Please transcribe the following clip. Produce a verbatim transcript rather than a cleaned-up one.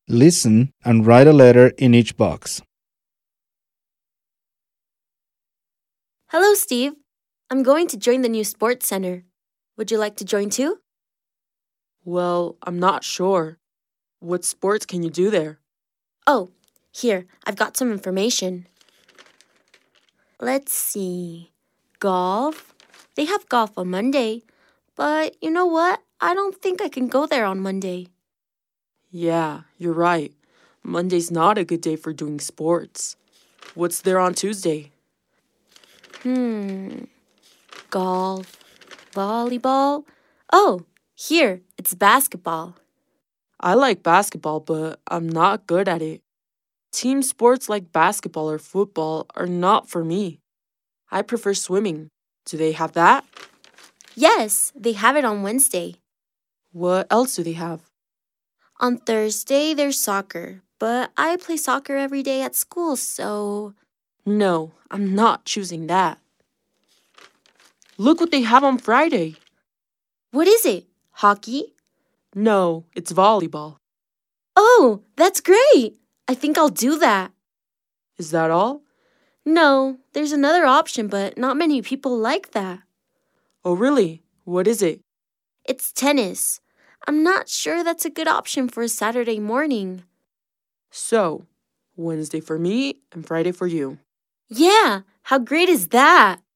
Listen and write a letter in each box. Hello, Steve. I'm going to join the new sports center. Would you like to join too? Well, I'm not sure. What sports can you do there? Oh, here, I've got some information. Let's see. Golf? They have golf on Monday. But you know what? I don't think I can go there on Monday. Yeah, you're right. Monday's not a good day for doing sports. What's there on Tuesday? Hmm. Golf. Volleyball. Oh, here, it's basketball. I like basketball, but I'm not good at it. Team sports like basketball or football are not for me. I prefer swimming. Do they have that? Yes, they have it on Wednesday. What else do they have? On Thursday, there's soccer. But I play soccer every day at school, so... No, I'm not choosing that. Look what they have on Friday. What is it? Hockey? No, it's volleyball. Oh, that's great! I think I'll do that. Is that all? No, there's another option, but not many people like that. Oh, really? What is it? It's tennis. I'm not sure that's a good option for a Saturday morning. So, Wednesday for me and Friday for you. Yeah, how great is that?